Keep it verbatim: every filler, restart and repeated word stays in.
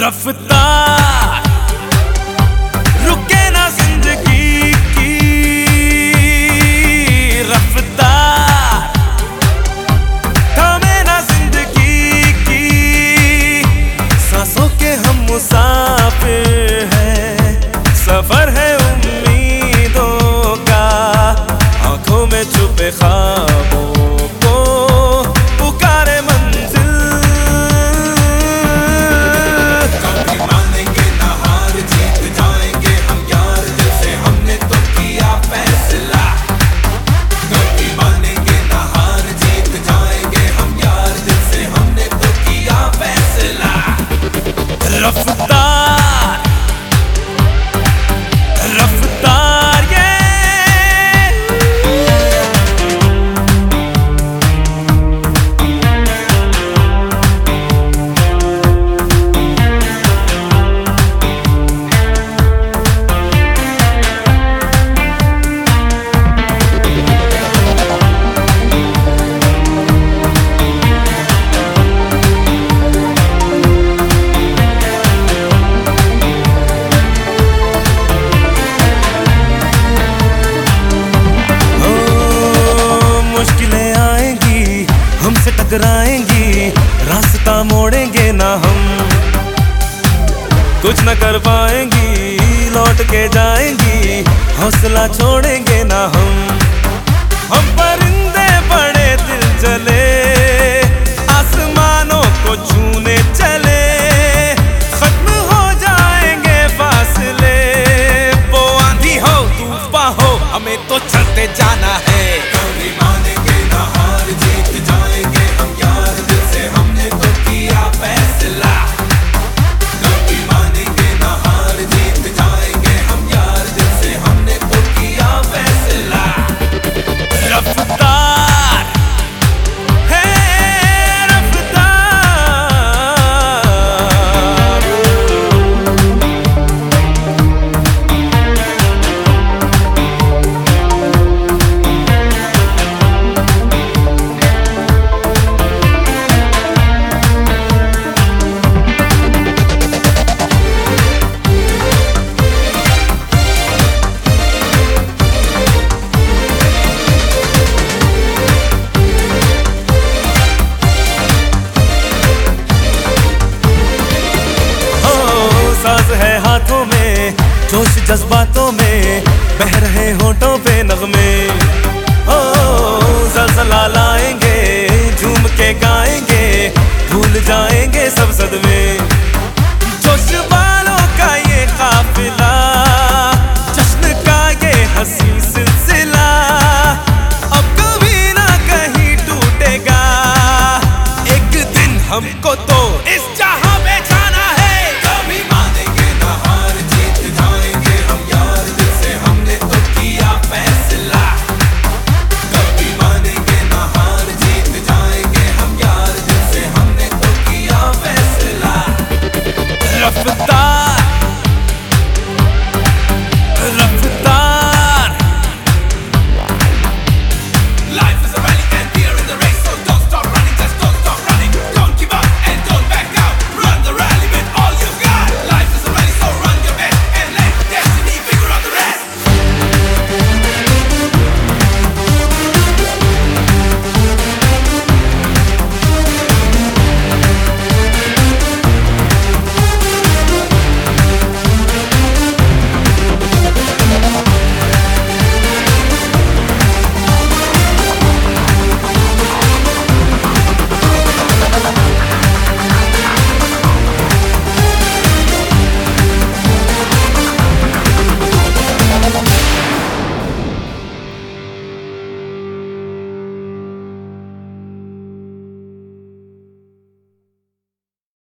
रफ्तार रुके ना जिंदगी की रफ्तार, थमे ना जिंदगी की। सांसों के हम मुसाफिर हैं, सफर है उम्मीदों का, आंखों में छुपे ख्वाबों को पुकारे मंजिल। कभी मानेंगे ना हार, जीत जाएंगे हम यार, दिल से हमने तो किया फैसला। कभी मानेंगे ना हार, जीत जाएंगे हम यार, दिल से हमने तो किया फैसला। रफ्तार रफ्तार ये हमसे टकराएंगी, रास्ता मोड़ेंगे ना हम, कुछ न कर पाएंगी, लौट के जाएंगी, हौसला छोड़ेंगे ना हम। हम परिंदे बड़े दिल जले, आसमानों को छूने चले, खत्म हो जाएंगे फासले। वो आंधी हो तूफान हो, हमें तो चलते जाना है। कभी मानेंगे ना हार, जीत जाएंगे हम यार, दिल से हमने तो किया फैसला। कभी मानेंगे ना हार, जीत जाएंगे हम यार, दिल से हमने तो किया फैसला। रफ्तार है रफ्तार। साज है हाथों में, जोश जज्बातों